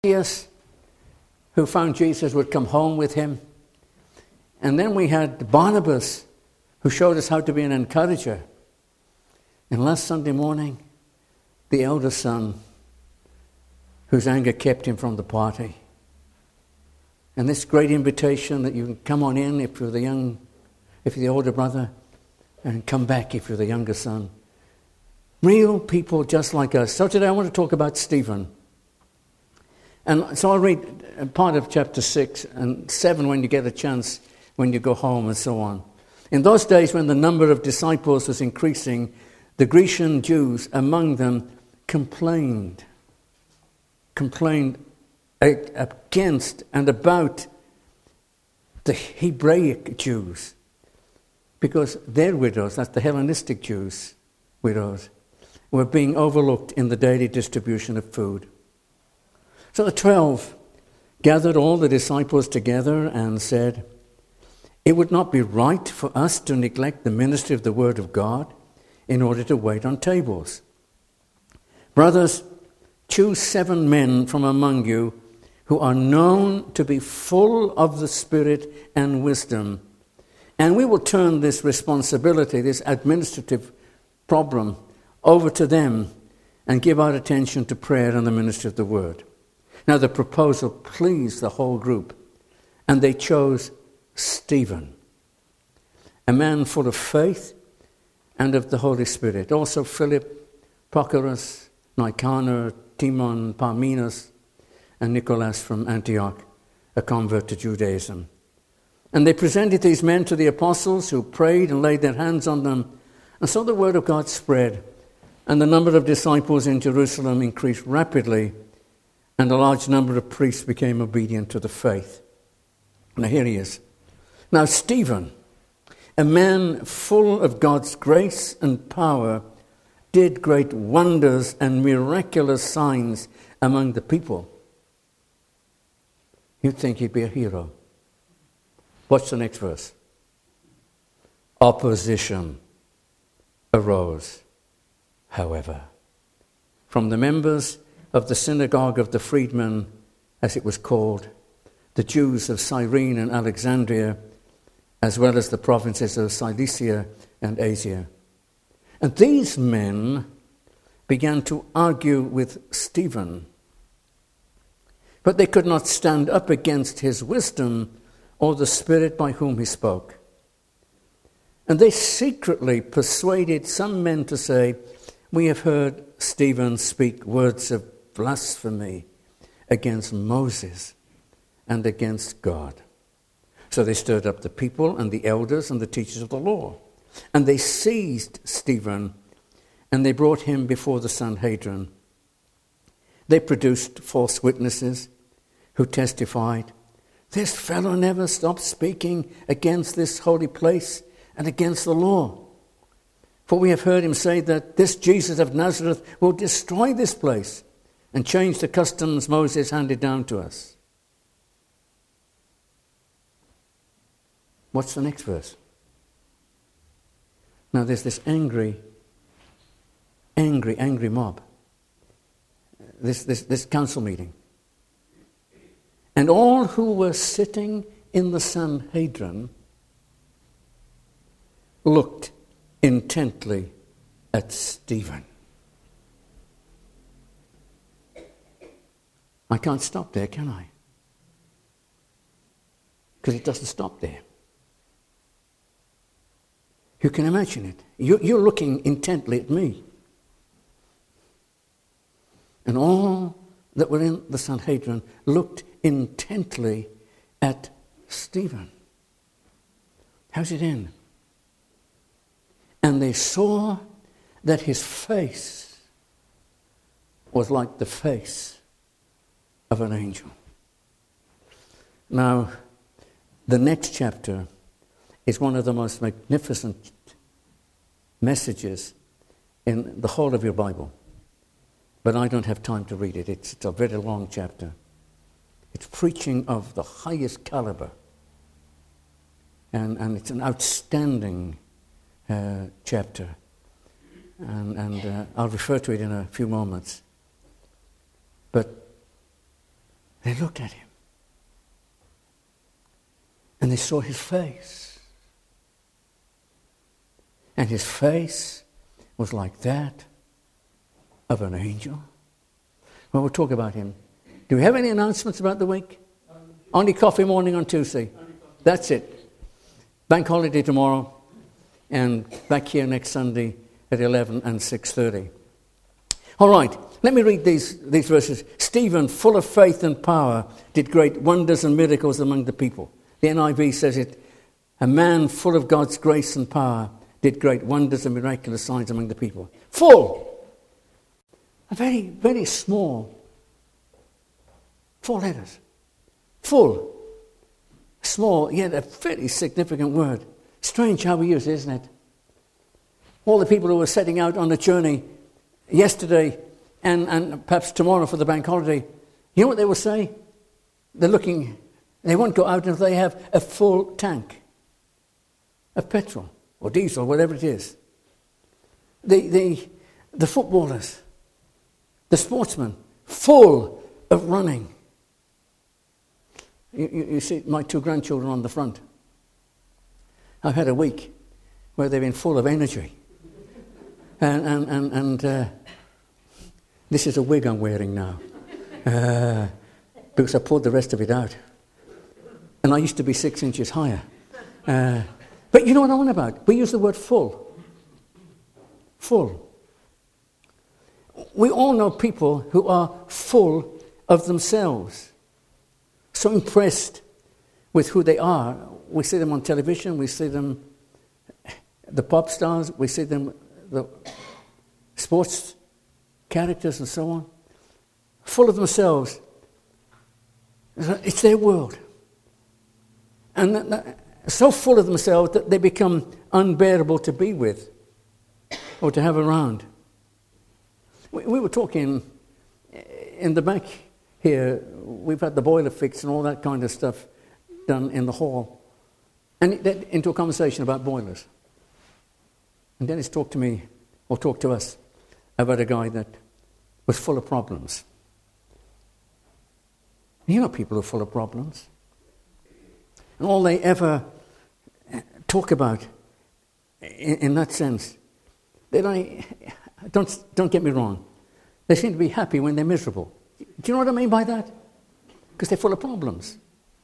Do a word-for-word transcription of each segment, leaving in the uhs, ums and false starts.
Zacchaeus, who found Jesus, would come home with him. And then we had Barnabas, who showed us how to be an encourager. And last Sunday morning, the elder son, whose anger kept him from the party. And this great invitation that you can come on in if you're the young, if you're the older brother, and come back if you're the younger son. Real people just like us. So today I want to talk about Stephen. And so I'll read part of chapter six and seven when you get a chance, when you go home and so on. In those days when the number of disciples was increasing, the Grecian Jews among them complained. Complained against and about the Hebraic Jews. Because their widows, that's the Hellenistic Jews' widows, were being overlooked in the daily distribution of food. So the twelve gathered all the disciples together and said, "It would not be right for us to neglect the ministry of the word of God in order to wait on tables. Brothers, choose seven men from among you who are known to be full of the Spirit and wisdom, and we will turn this responsibility, this administrative problem, over to them and give our attention to prayer and the ministry of the word." Now the proposal pleased the whole group, and they chose Stephen, a man full of faith and of the Holy Spirit. Also Philip, Prochorus, Nicanor, Timon, Parmenas, and Nicholas from Antioch, a convert to Judaism. And they presented these men to the apostles, who prayed and laid their hands on them. And so the word of God spread, and the number of disciples in Jerusalem increased rapidly, and a large number of priests became obedient to the faith. Now here he is. Now Stephen, a man full of God's grace and power, did great wonders and miraculous signs among the people. You'd think he'd be a hero. Watch the next verse. Opposition arose, however, from the members of the synagogue of the freedmen, as it was called, the Jews of Cyrene and Alexandria, as well as the provinces of Cilicia and Asia. And these men began to argue with Stephen, but they could not stand up against his wisdom or the Spirit by whom he spoke. And they secretly persuaded some men to say, "We have heard Stephen speak words of blasphemy against Moses and against God." So they stirred up the people and the elders and the teachers of the law. And they seized Stephen, and they brought him before the Sanhedrin. They produced false witnesses who testified, "This fellow never stops speaking against this holy place and against the law. For we have heard him say that this Jesus of Nazareth will destroy this place and change the customs Moses handed down to us." What's the next verse? Now there's this angry, angry, angry mob. This, this, this council meeting. And all who were sitting in the Sanhedrin looked intently at Stephen. I can't stop there, can I? Because it doesn't stop there. You can imagine it. You're looking intently at me. And all that were in the Sanhedrin looked intently at Stephen. How's it end? And they saw that his face was like the face of an angel. Now, the next chapter is one of the most magnificent messages in the whole of your Bible. But I don't have time to read it. It's, it's a very long chapter. It's preaching of the highest caliber. And, and it's an outstanding uh, chapter. And, and uh, I'll refer to it in a few moments. But They looked at him. And they saw his face. And his face was like that of an angel. Well, we'll talk about him. Do we have any announcements about the week? Only coffee morning on Tuesday. That's it. Bank holiday tomorrow. And back here next Sunday at eleven and six thirty. All right, let me read these, these verses. Stephen, full of faith and power, did great wonders and miracles among the people. The N I V says it, a man full of God's grace and power did great wonders and miraculous signs among the people. Full. A very, very small. Four letters. Full. Small, yet a very significant word. Strange how we use it, isn't it? All the people who were setting out on the journey yesterday and, and perhaps tomorrow for the bank holiday, you know what they will say? They're looking, they won't go out until they have a full tank of petrol or diesel, whatever it is. The, the, the footballers, the sportsmen, full of running. You, you, you see my two grandchildren on the front. I've had a week where they've been full of energy. And and and, and uh, this is a wig I'm wearing now. Uh, because I pulled the rest of it out. And I used to be six inches higher. Uh, but you know what I'm on about? We use the word full. Full. We all know people who are full of themselves. So impressed with who they are. We see them on television, we see them, the pop stars, we see them, the sports characters and so on. Full of themselves. It's their world. And so full of themselves that they become unbearable to be with or to have around. We, we were talking in the back here, we've had the boiler fixed and all that kind of stuff done in the hall. And it led into a conversation about boilers. And Dennis talked to me, or talked to us, about a guy that was full of problems. You know people who are full of problems. And all they ever talk about, in, in that sense, they don't, don't, don't get me wrong, they seem to be happy when they're miserable. Do you know what I mean by that? Because they're full of problems.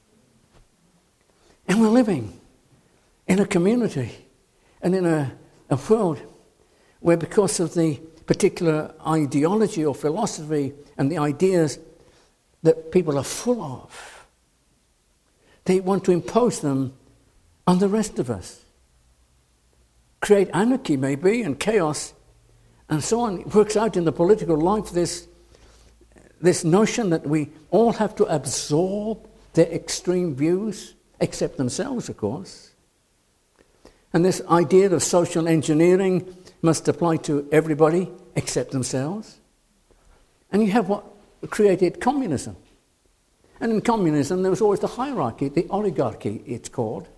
And we're living in a community and in a, a world where, because of the particular ideology or philosophy and the ideas that people are full of, they want to impose them on the rest of us. Create anarchy, maybe, and chaos, and so on. It works out in the political life, this, this notion that we all have to absorb their extreme views, except themselves, of course. And this idea of social engineering must apply to everybody except themselves. And you have what created communism. And in communism, there was always the hierarchy, the oligarchy, it's called.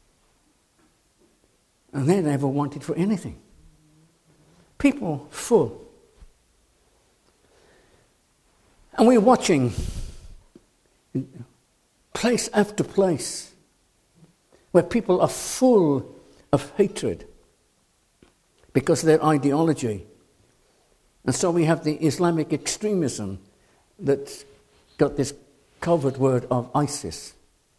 And they never wanted for anything. People full. And we're watching place after place where people are full of hatred because of their ideology. And so we have the Islamic extremism that's got this covert word of ISIS.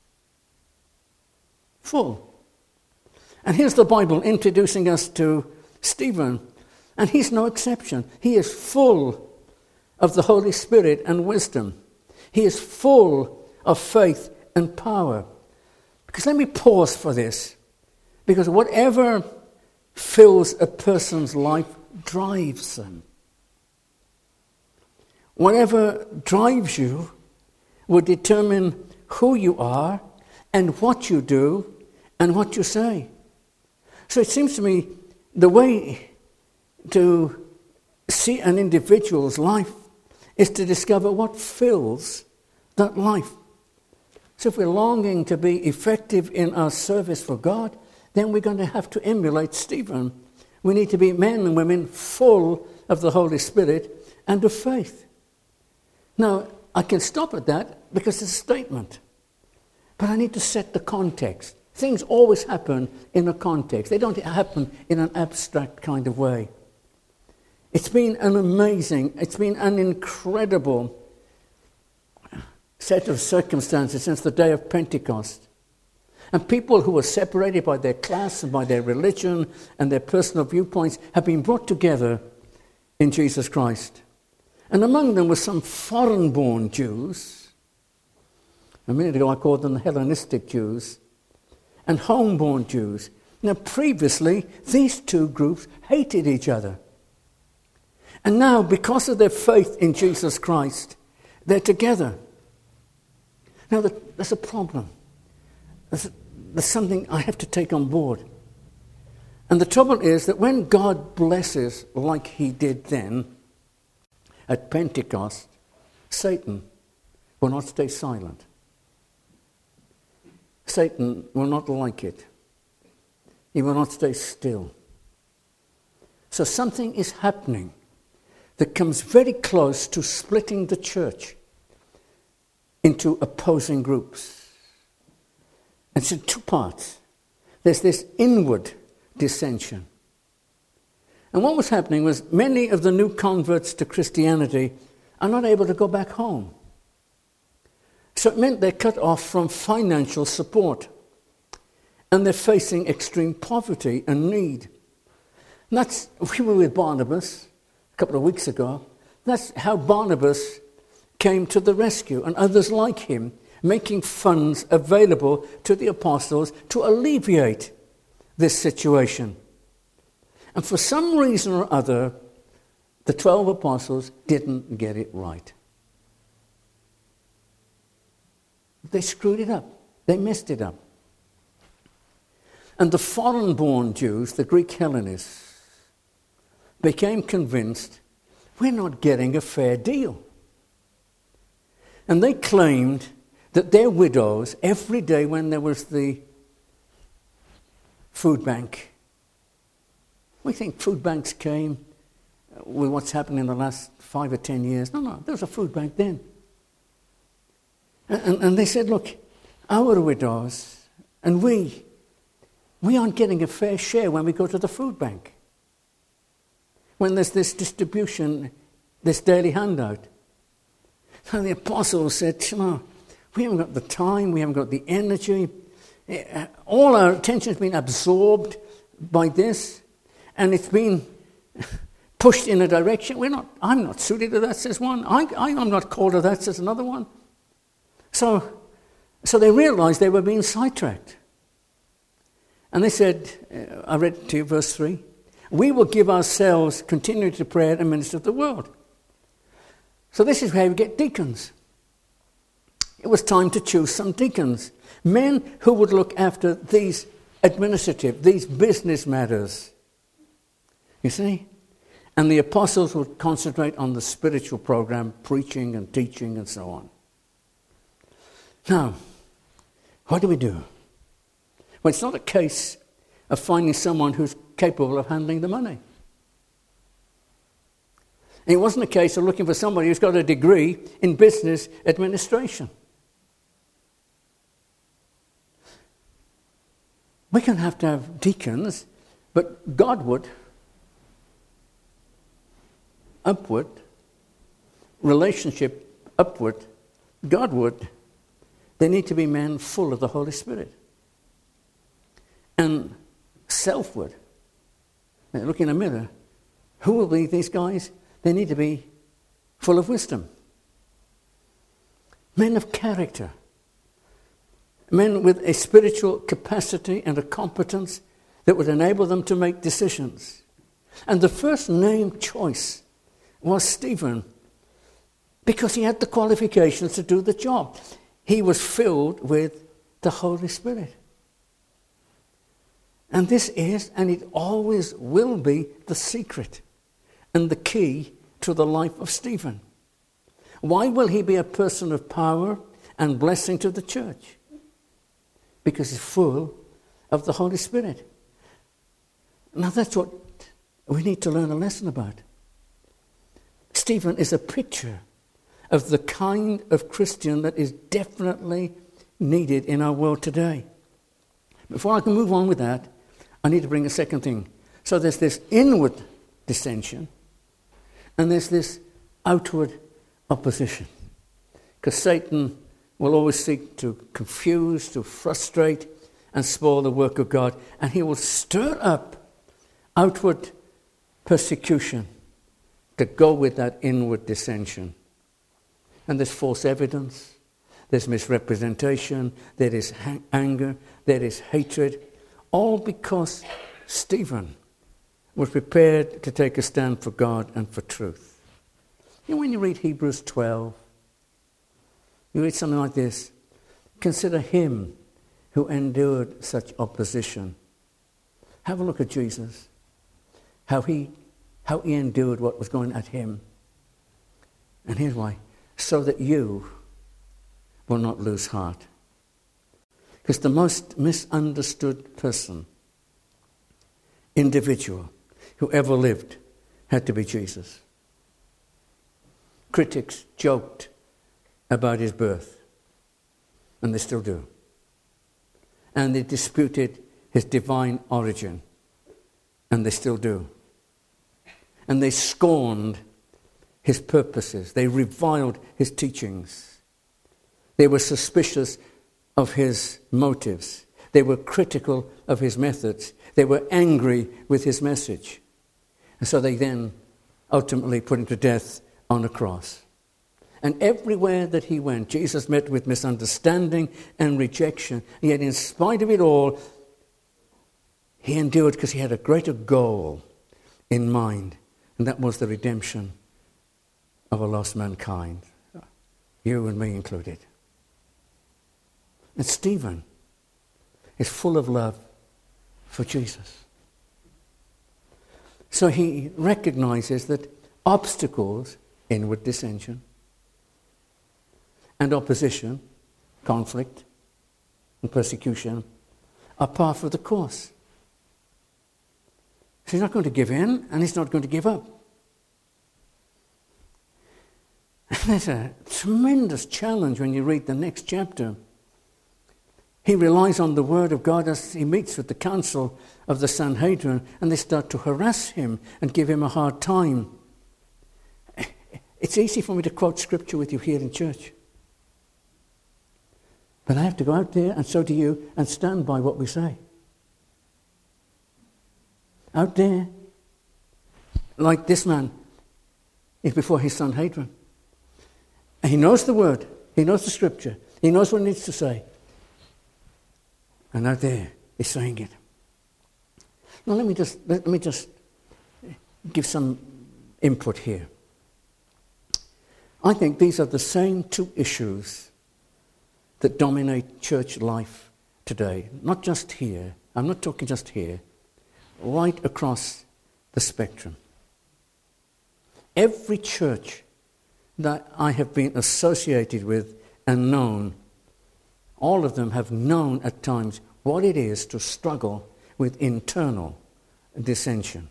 Full. And here's the Bible introducing us to Stephen, and he's no exception. He is full of the Holy Spirit and wisdom. He is full of faith and power. Because let me pause for this. Because whatever fills a person's life drives them. Whatever drives you will determine who you are and what you do and what you say. So it seems to me the way to see an individual's life is to discover what fills that life. So if we're longing to be effective in our service for God, then we're going to have to emulate Stephen. We need to be men and women full of the Holy Spirit and of faith. Now, I can stop at that because it's a statement. But I need to set the context. Things always happen in a context. They don't happen in an abstract kind of way. It's been an amazing, it's been an incredible set of circumstances since the day of Pentecost. And people who were separated by their class and by their religion and their personal viewpoints have been brought together in Jesus Christ. And among them were some foreign-born Jews. A minute ago I called them the Hellenistic Jews. And home-born Jews. Now previously, these two groups hated each other. And now, because of their faith in Jesus Christ, they're together. Now, there's a problem. There's, there's something I have to take on board. And the trouble is that when God blesses like he did then, at Pentecost, Satan will not stay silent. Satan will not like it. He will not stay still. So something is happening that comes very close to splitting the church into opposing groups. It's in two parts. There's this inward dissension. And what was happening was many of the new converts to Christianity are not able to go back home. So it meant they're cut off from financial support. And they're facing extreme poverty and need. And that's, we were with Barnabas a couple of weeks ago. That's how Barnabas came to the rescue, and others like him, making funds available to the apostles to alleviate this situation. And for some reason or other, the twelve apostles didn't get it right. They screwed it up. They messed it up. And the foreign-born Jews, the Greek Hellenists, became convinced we're not getting a fair deal. And they claimed that their widows, every day when there was the food bank, we think food banks came with what's happened in the last five or ten years. No, no, there was a food bank then. And, and they said, look, our widows and we, we aren't getting a fair share when we go to the food bank. When there's this distribution, this daily handout. And the apostles said, you know, we haven't got the time, we haven't got the energy. All our attention has been absorbed by this, and it's been pushed in a direction. We're not. I'm not suited to that, says one. I, I, I'm not called to that, says another one. So, so they realized they were being sidetracked. And they said, uh, I read to you verse three, we will give ourselves continually to prayer and minister to the world. So this is how we get deacons. It was time to choose some deacons, men who would look after these administrative, these business matters. You see? And the apostles would concentrate on the spiritual program, preaching and teaching and so on. Now, what do we do? Well, it's not a case of finding someone who's capable of handling the money. It wasn't a case of looking for somebody who's got a degree in business administration. We can have to have deacons, but Godward, upward, relationship upward, Godward, they need to be men full of the Holy Spirit. And selfward, now look in a mirror, who will be these guys? They need to be full of wisdom. Men of character. Men with a spiritual capacity and a competence that would enable them to make decisions. And the first named choice was Stephen, because he had the qualifications to do the job. He was filled with the Holy Spirit. And this is, and it always will be, the secret and the key to the life of Stephen. Why will he be a person of power and blessing to the church? Because he's full of the Holy Spirit. Now that's what we need to learn a lesson about. Stephen is a picture of the kind of Christian that is definitely needed in our world today. Before I can move on with that, I need to bring a second thing. So there's this inward dissension, and there's this outward opposition. Because Satan will always seek to confuse, to frustrate, and spoil the work of God. And he will stir up outward persecution to go with that inward dissension. And there's false evidence, there's misrepresentation, there is ha- anger, there is hatred, all because Stephen was prepared to take a stand for God and for truth. You know, when you read Hebrews twelve, you read something like this: consider him who endured such opposition. Have a look at Jesus, how he, how he endured what was going at him. And here's why: so that you will not lose heart. Because the most misunderstood person, individual, who ever lived had to be Jesus. Critics joked about his birth, and they still do. And they disputed his divine origin, and they still do. And they scorned his purposes. They reviled his teachings. They were suspicious of his motives. They were critical of his methods. They were angry with his message. And so they then ultimately put him to death on a cross. And everywhere that he went, Jesus met with misunderstanding and rejection. And yet in spite of it all, he endured because he had a greater goal in mind. And that was the redemption of a lost mankind. You and me included. And Stephen is full of love for Jesus. So he recognizes that obstacles, inward dissension, and opposition, conflict, and persecution are part of the course. So he's not going to give in, and he's not going to give up. And there's a tremendous challenge when you read the next chapter. He relies on the word of God as he meets with the council of the Sanhedrin, and they start to harass him and give him a hard time. It's easy for me to quote scripture with you here in church. But I have to go out there, and so do you, and stand by what we say. Out there, like this man is before his Sanhedrin. And he knows the word, he knows the scripture, he knows what he needs to say. And out there, he's saying it. Now let me just let me just give some input here. I think these are the same two issues that dominate church life today. Not just here. I'm not talking just here. Right across the spectrum. Every church that I have been associated with and known, all of them have known at times what it is to struggle with internal dissension,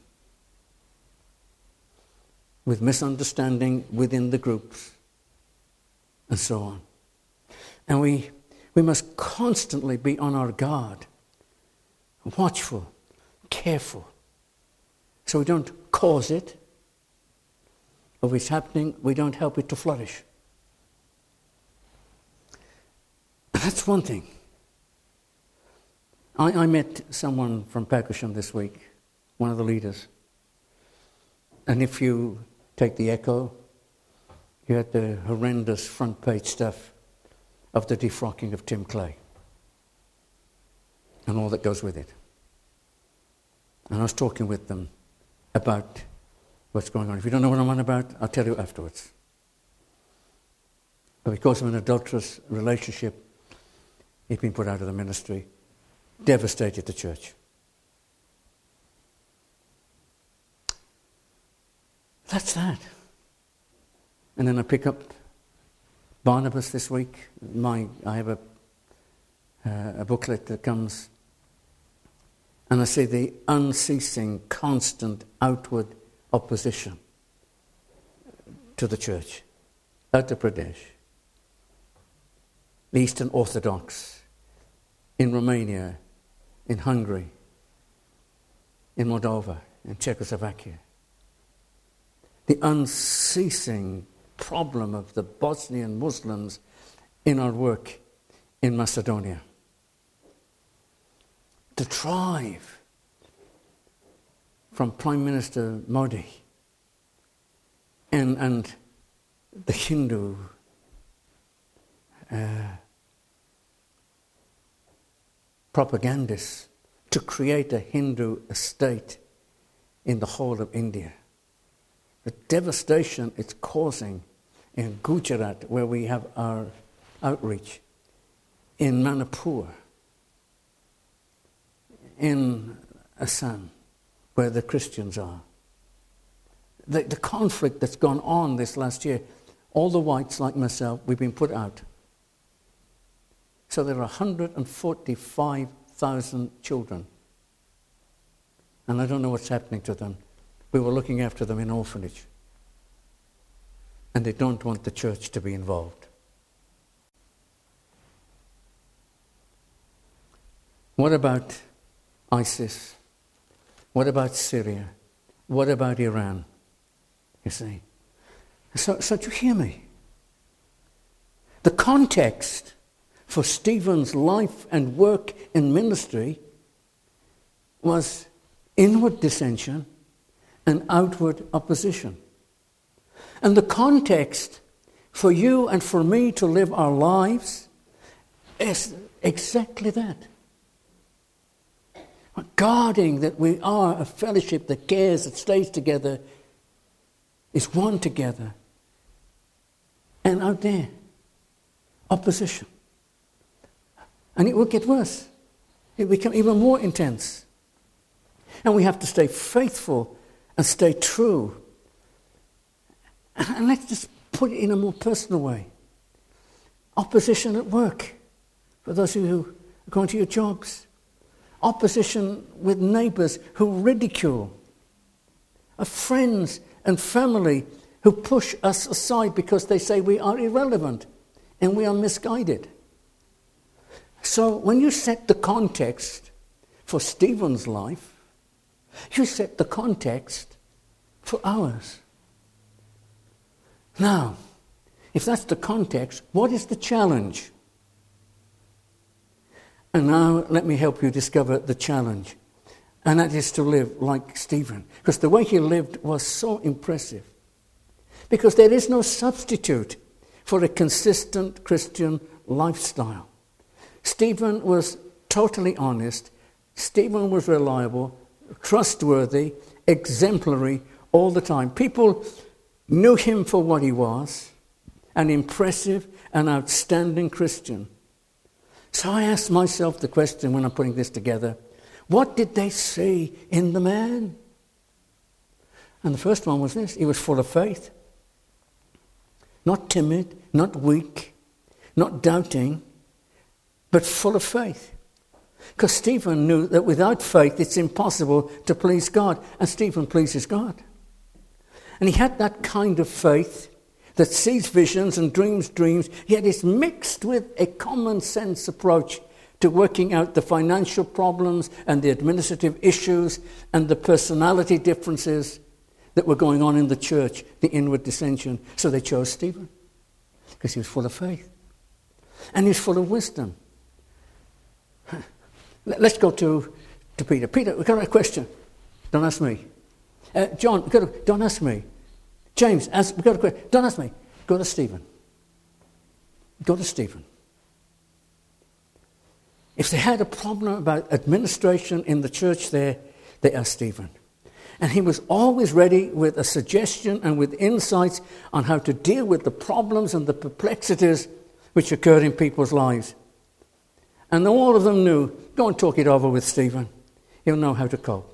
with misunderstanding within the groups, and so on. And we, we must constantly be on our guard, watchful, careful, so we don't cause it, or if it's happening, we don't help it to flourish. That's one thing. I, I met someone from Pakusham this week, one of the leaders. And if you take the Echo, you had the horrendous front page stuff of the defrocking of Tim Clay and all that goes with it. And I was talking with them about what's going on. If you don't know what I'm on about, I'll tell you afterwards. But because of an adulterous relationship, he'd been put out of the ministry, devastated the church. That's that. And then I pick up Barnabas this week. My, I have a, uh, a booklet that comes, and I see the unceasing, constant outward opposition to the church. Uttar Pradesh, the Eastern Orthodox, in Romania, in Hungary, in Moldova, in Czechoslovakia. The unceasing problem of the Bosnian Muslims in our work in Macedonia. The drive from Prime Minister Modi and, and the Hindu uh, propagandists to create a Hindu state in the whole of India. The devastation it's causing in Gujarat, where we have our outreach, in Manipur, in Assam, where the Christians are. The, the conflict that's gone on this last year, all the whites like myself, we've been put out. So there are one hundred forty-five thousand children. And I don't know what's happening to them. We were looking after them in orphanage. And they don't want the church to be involved. What about ISIS? What about Syria? What about Iran? You see? So, so do you hear me? The context for Stephen's life and work in ministry was inward dissension and outward opposition. And the context for you and for me to live our lives is exactly that. Guarding that we are a fellowship that cares, that stays together, is one together. And out there, opposition. And it will get worse. It will become even more intense. And we have to stay faithful and stay true. And let's just put it in a more personal way. Opposition at work, for those of you who are going to your jobs. Opposition with neighbours who ridicule. Of friends and family who push us aside because they say we are irrelevant and we are misguided. So when you set the context for Stephen's life, you set the context for ours. Now, if that's the context, what is the challenge? And now let me help you discover the challenge. And that is to live like Stephen. Because the way he lived was so impressive. Because there is no substitute for a consistent Christian lifestyle. Stephen was totally honest. Stephen was reliable, trustworthy, exemplary all the time. People knew him for what he was, an impressive and outstanding Christian. So I asked myself the question when I'm putting this together, what did they see in the man? And the first one was this: he was full of faith. Not timid, not weak, not doubting, but full of faith. Because Stephen knew that without faith it's impossible to please God. And Stephen pleases God. And he had that kind of faith that sees visions and dreams dreams, yet is mixed with a common sense approach to working out the financial problems and the administrative issues and the personality differences that were going on in the church, the inward dissension. So they chose Stephen because he was full of faith. And he was full of wisdom. Let's go to, to Peter. Peter, we've got a question. Don't ask me. Uh, John, we've got a, don't ask me. James, ask, we've got a question. Don't ask me. Go to Stephen. Go to Stephen. If they had a problem about administration in the church there, they asked Stephen. And he was always ready with a suggestion and with insights on how to deal with the problems and the perplexities which occurred in people's lives. And all of them knew, go and talk it over with Stephen. He'll know how to cope.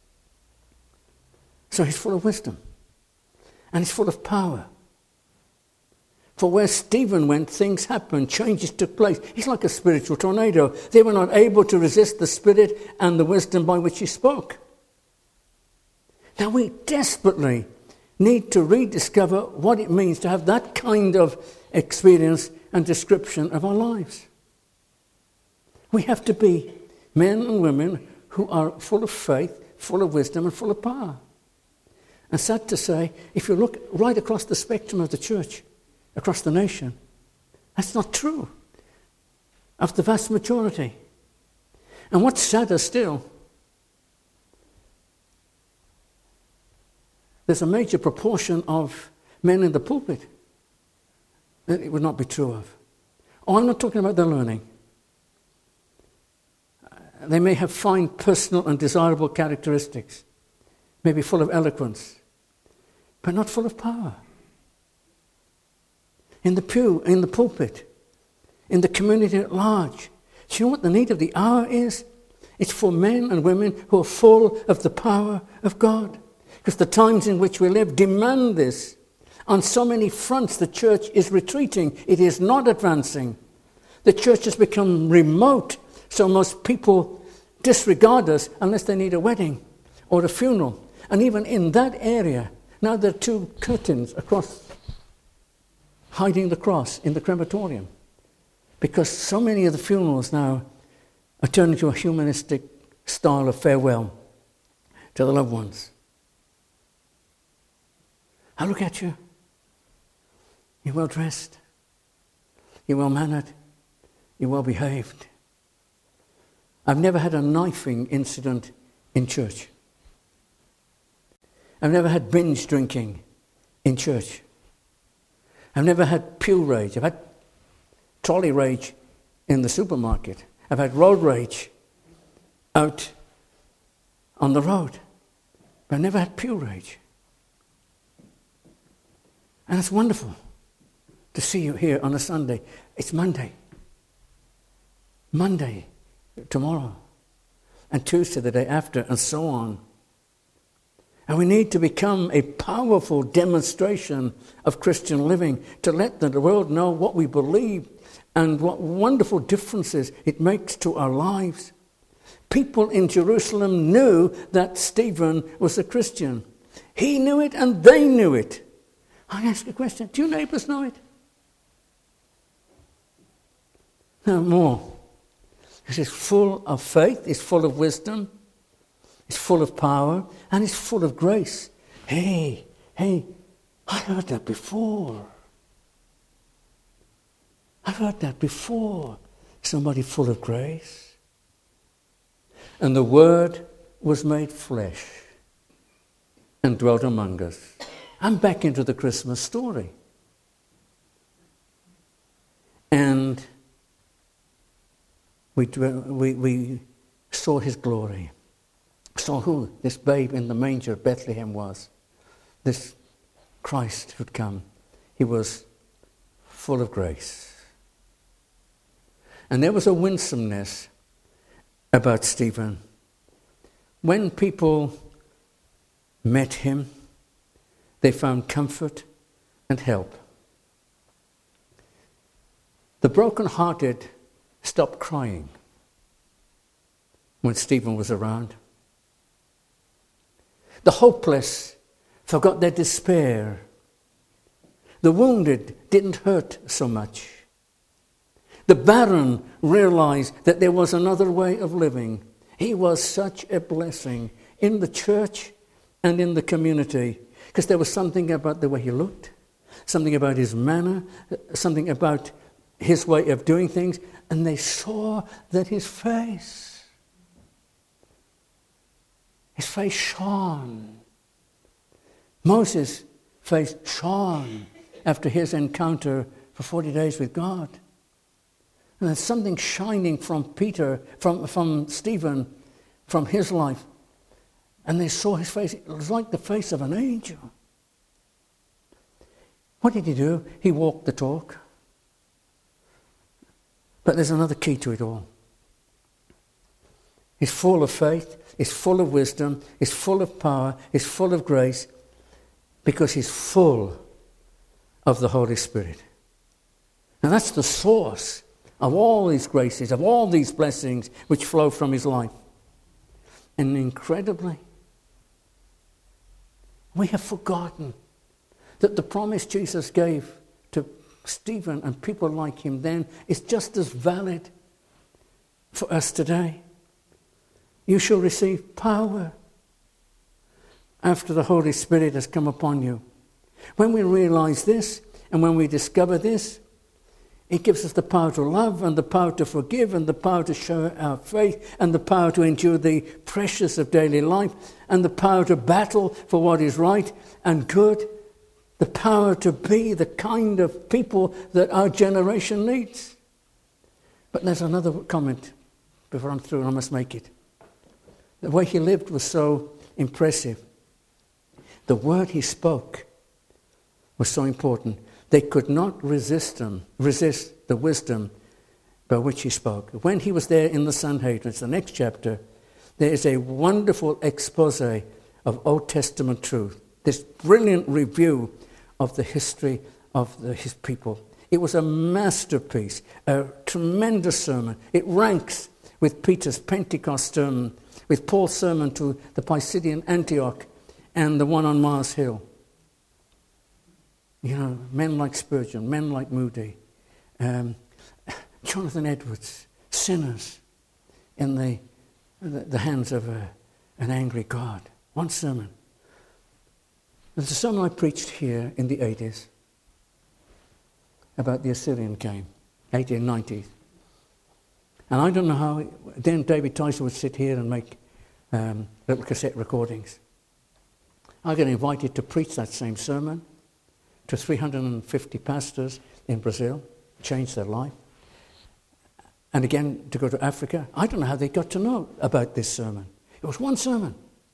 So he's full of wisdom. And he's full of power. For where Stephen went, things happened, changes took place. He's like a spiritual tornado. They were not able to resist the spirit and the wisdom by which he spoke. Now we desperately need to rediscover what it means to have that kind of experience and description of our lives. We have to be men and women who are full of faith, full of wisdom, and full of power. And sad to say, if you look right across the spectrum of the church, across the nation, that's not true of the vast majority. And what's sadder still, there's a major proportion of men in the pulpit that it would not be true of. Oh, I'm not talking about their learning. They may have fine personal and desirable characteristics, maybe full of eloquence, but not full of power. In the pew, in the pulpit, in the community at large. Do you know what the need of the hour is? It's for men and women who are full of the power of God. Because the times in which we live demand this. On so many fronts, the church is retreating. It is not advancing. The church has become remote, so most people disregard us unless they need a wedding or a funeral. And even in that area, now there are two curtains across, hiding the cross in the crematorium. Because so many of the funerals now are turning to a humanistic style of farewell to the loved ones. I look at you. You're well dressed. You're well mannered. You're well behaved. I've never had a knifing incident in church. I've never had binge drinking in church. I've never had pew rage. I've had trolley rage in the supermarket. I've had road rage out on the road. But I've never had pew rage. And it's wonderful to see you here on a Sunday. It's Monday. Monday, tomorrow. And Tuesday, the day after, and so on. And we need to become a powerful demonstration of Christian living to let the world know what we believe and what wonderful differences it makes to our lives. People in Jerusalem knew that Stephen was a Christian. He knew it and they knew it. I ask a question. Do your neighbours know it? No more. It's full of faith. It's full of wisdom. It's full of power. And it's full of grace. Hey, hey, I heard that before. I've heard that before. Somebody full of grace. And the Word was made flesh and dwelt among us. I'm back into the Christmas story. And we, we, we saw his glory. Saw who this babe in the manger of Bethlehem was. This Christ who'd come. He was full of grace. And there was a winsomeness about Stephen. When people met him, they found comfort and help. The broken-hearted stopped crying when Stephen was around. The hopeless forgot their despair. The wounded didn't hurt so much. The barren realized that there was another way of living. He was such a blessing in the church and in the community. Because there was something about the way he looked, something about his manner, something about his way of doing things, and they saw that his face, his face shone. Moses' face shone after his encounter for forty days with God. And there's something shining from Peter, from, from Stephen, from his life. And they saw his face. It was like the face of an angel. What did he do? He walked the talk. But there's another key to it all. He's full of faith. He's full of wisdom. He's full of power. He's full of grace. Because he's full of the Holy Spirit. And that's the source of all these graces, of all these blessings which flow from his life. And incredibly, we have forgotten that the promise Jesus gave to Stephen and people like him then is just as valid for us today. You shall receive power after the Holy Spirit has come upon you. When we realize this and when we discover this, it gives us the power to love and the power to forgive and the power to show our faith and the power to endure the pressures of daily life and the power to battle for what is right and good, the power to be the kind of people that our generation needs. But there's another comment before I'm through and I must make it. The way he lived was so impressive. The word he spoke was so important. They could not resist him, resist the wisdom by which he spoke. When he was there in the Sanhedrin, it's the next chapter, there is a wonderful expose of Old Testament truth. This brilliant review of the history of the, his people. It was a masterpiece, a tremendous sermon. It ranks with Peter's Pentecost sermon, with Paul's sermon to the Pisidian Antioch, and the one on Mars Hill. You know, men like Spurgeon, men like Moody, um, Jonathan Edwards, sinners in the, the, the hands of a, an angry God. One sermon. There's a sermon I preached here in the eighties about the Assyrian came, eighteen nineties. And I don't know how, it, then David Tyson would sit here and make um, little cassette recordings. I got invited to preach that same sermon to three hundred fifty pastors in Brazil, changed their life. And again, to go to Africa. I don't know how they got to know about this sermon. It was one sermon.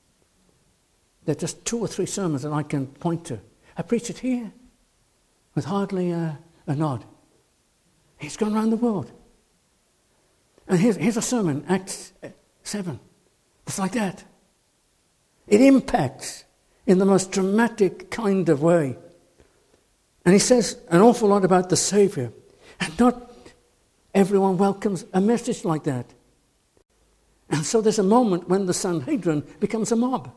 There are just two or three sermons that I can point to. I preached it here with hardly a, a nod. He's gone around the world. And here's, here's a sermon, Acts seven. It's like that. It impacts in the most dramatic kind of way. And he says an awful lot about the Saviour. And not everyone welcomes a message like that. And so there's a moment when the Sanhedrin becomes a mob.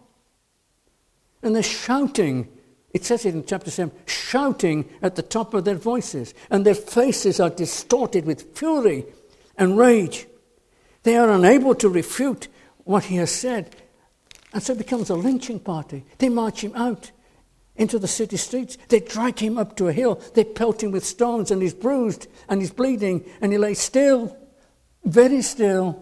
And they're shouting, it says it in chapter seven, shouting at the top of their voices. And their faces are distorted with fury and rage. They are unable to refute what he has said. And so it becomes a lynching party. They march him out into the city streets. They drag him up to a hill. They pelt him with stones, and he's bruised and he's bleeding and he lays still, very still.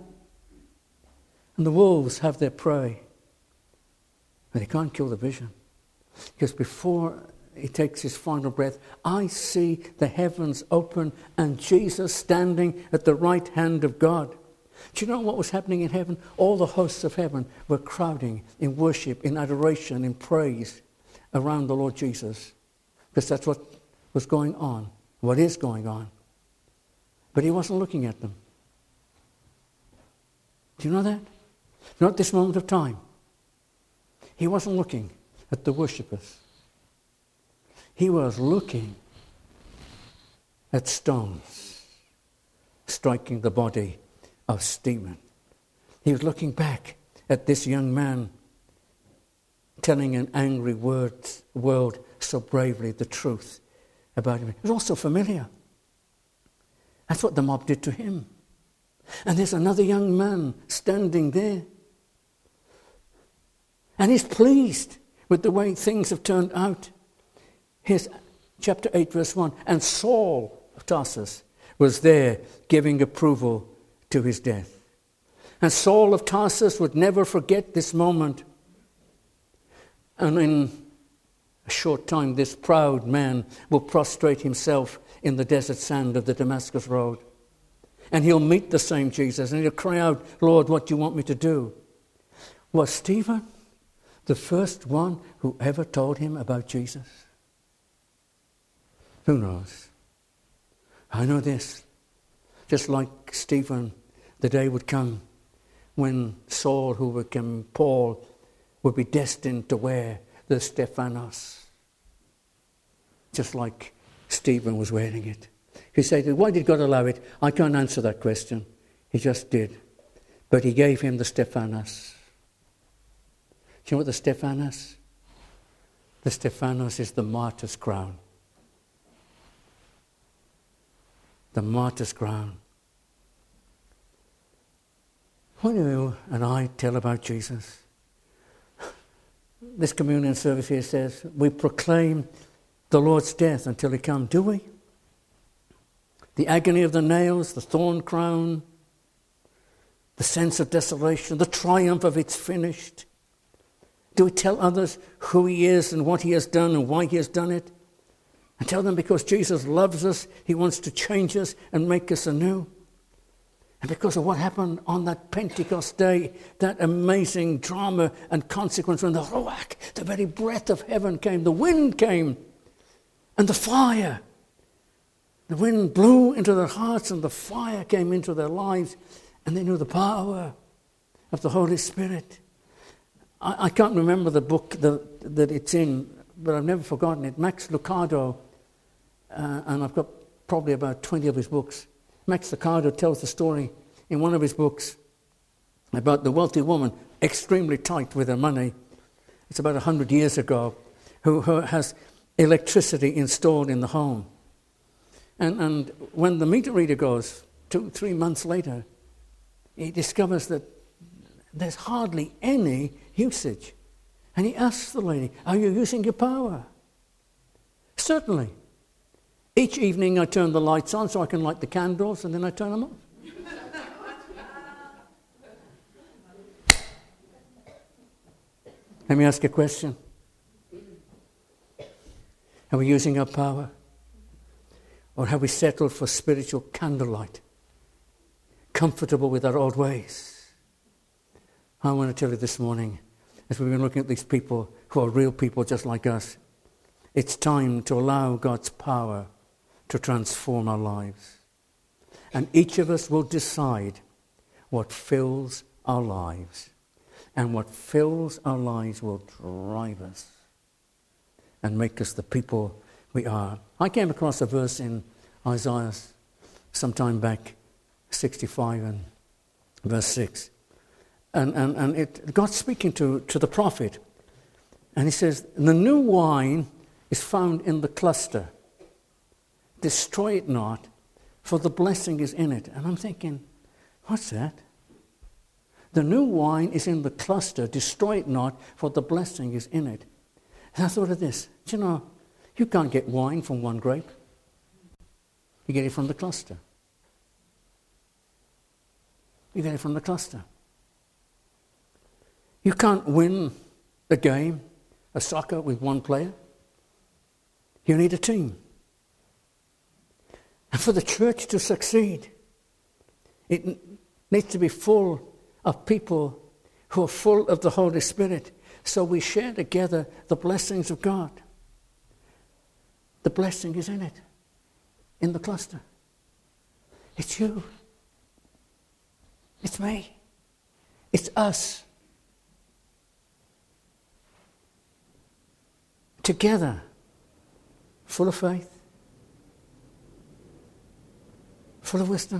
And the wolves have their prey. But they can't kill the vision. Because before he takes his final breath, I see the heavens open and Jesus standing at the right hand of God. Do you know what was happening in heaven? All the hosts of heaven were crowding in worship, in adoration, in praise around the Lord Jesus. Because that's what was going on, what is going on. But he wasn't looking at them. Do you know that? Not this moment of time. He wasn't looking at the worshippers. He was looking at stones striking the body of Stephen. He was looking back at this young man telling an angry word, world so bravely the truth about him. It was also familiar. That's what the mob did to him. And there's another young man standing there. And he's pleased with the way things have turned out. Here's chapter eight, verse one. And Saul of Tarsus was there giving approval to his death. And Saul of Tarsus would never forget this moment. And in a short time, this proud man will prostrate himself in the desert sand of the Damascus road. And he'll meet the same Jesus and he'll cry out, Lord, what do you want me to do? Was Stephen the first one who ever told him about Jesus? Who knows? I know this. Just like Stephen, the day would come when Saul, who would become Paul, would be destined to wear the Stephanos. Just like Stephen was wearing it. He said, why did God allow it? I can't answer that question. He just did. But he gave him the Stephanos. Do you know what the Stephanos? The Stephanos is the martyr's crown. The martyr's crown. What do you and I tell about Jesus? This communion service here says, we proclaim the Lord's death until he comes. Do we? The agony of the nails, the thorn crown, the sense of desolation, the triumph of it's finished. Do we tell others who he is and what he has done and why he has done it? And tell them because Jesus loves us, he wants to change us and make us anew. And because of what happened on that Pentecost day, that amazing drama and consequence when the Ruach, the very breath of heaven came, the wind came, and the fire. The wind blew into their hearts and the fire came into their lives, and they knew the power of the Holy Spirit. I, I can't remember the book the, that it's in, but I've never forgotten it. Max Lucado, uh, and I've got probably about twenty of his books. Max Lucado tells the story in one of his books about the wealthy woman, extremely tight with her money. It's about one hundred years ago, who, who has electricity installed in the home. And, and when the meter reader goes, two, three months later, he discovers that there's hardly any usage. And he asks the lady, are you using your power? Certainly. Each evening I turn the lights on so I can light the candles, and then I turn them off. Let me ask you a question. Are we using our power? Or have we settled for spiritual candlelight? Comfortable with our old ways? I want to tell you this morning, as we've been looking at these people who are real people just like us, it's time to allow God's power to transform our lives. And each of us will decide what fills our lives. And what fills our lives will drive us and make us the people we are. I came across a verse in Isaiah some time back, sixty-five and verse six. And, and, and it, God's speaking to, to the prophet. And he says, the new wine is found in the cluster. Destroy it not, for the blessing is in it. And I'm thinking, what's that? The new wine is in the cluster. Destroy it not, for the blessing is in it. And I thought of this. Do you know, you can't get wine from one grape. You get it from the cluster. You get it from the cluster. You can't win a game, a soccer, with one player. You need a team. And for the church to succeed, it needs to be full of people who are full of the Holy Spirit. So we share together the blessings of God. The blessing is in it, in the cluster. It's you. It's me. It's us. Together, full of faith, full of wisdom,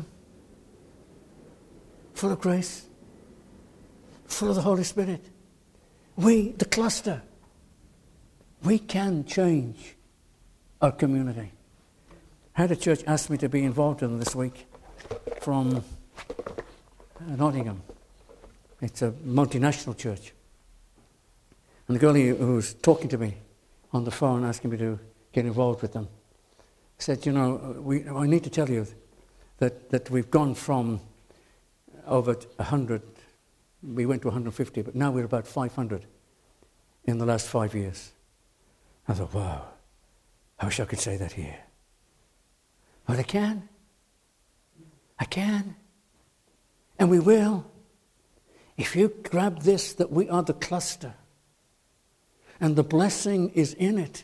full of grace, full of the Holy Spirit. We, the cluster, we can change our community. I had a church ask me to be involved in this week from Nottingham. It's a multinational church. And the girl who was talking to me on the phone asking me to get involved with them said, you know, we, I need to tell you that, that we've gone from over one hundred, we went to one hundred fifty, but now we're about five hundred in the last five years. I thought, wow, I wish I could say that here. But I can. I can. And we will. If you grab this, that we are the cluster, and the blessing is in it,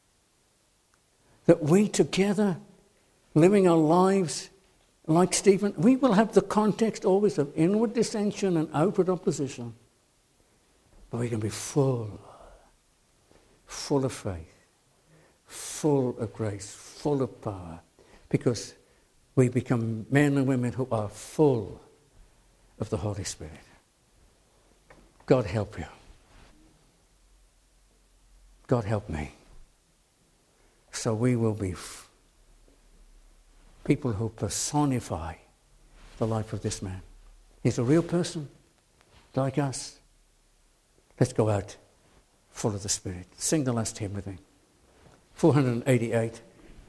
that we together, living our lives like Stephen, we will have the context always of inward dissension and outward opposition. But we can be full, full of faith, full of grace, full of power, because we become men and women who are full of the Holy Spirit. God help you. God help me. So we will be f- people who personify the life of this man. He's a real person, like us. Let's go out full of the Spirit. Sing the last hymn with me. four eighty-eight.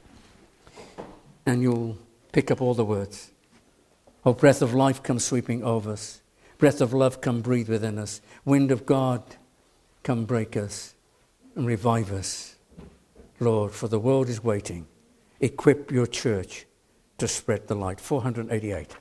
And you'll pick up all the words. Oh, breath of life, come sweeping over us. Breath of love, come breathe within us. Wind of God, come break us and revive us. Lord, for the world is waiting. Equip your church to spread the light. four eighty-eight.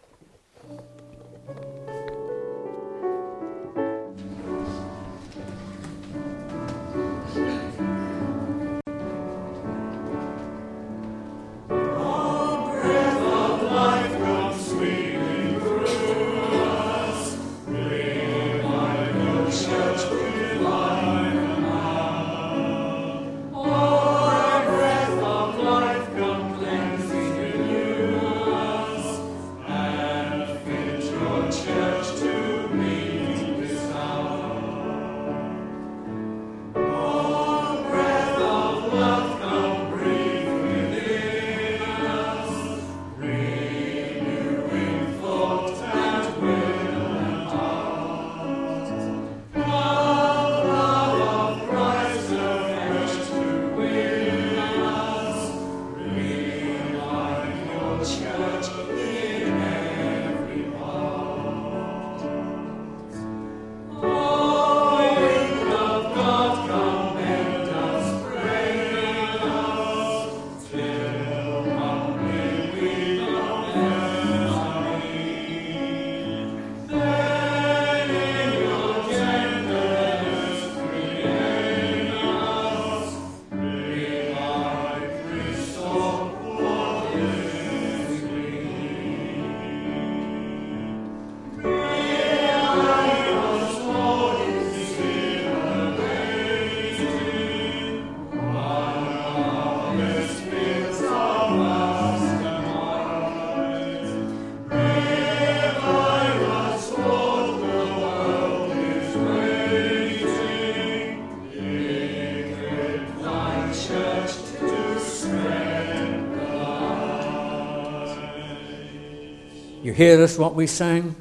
You hear us what we sang?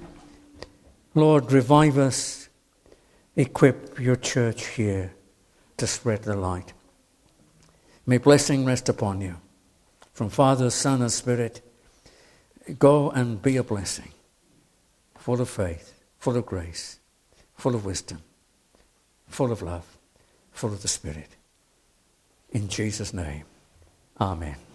Lord, revive us. Equip your church here to spread the light. May blessing rest upon you. From Father, Son, and Spirit, go and be a blessing. Full of faith, full of grace, full of wisdom, full of love, full of the Spirit. In Jesus' name, amen.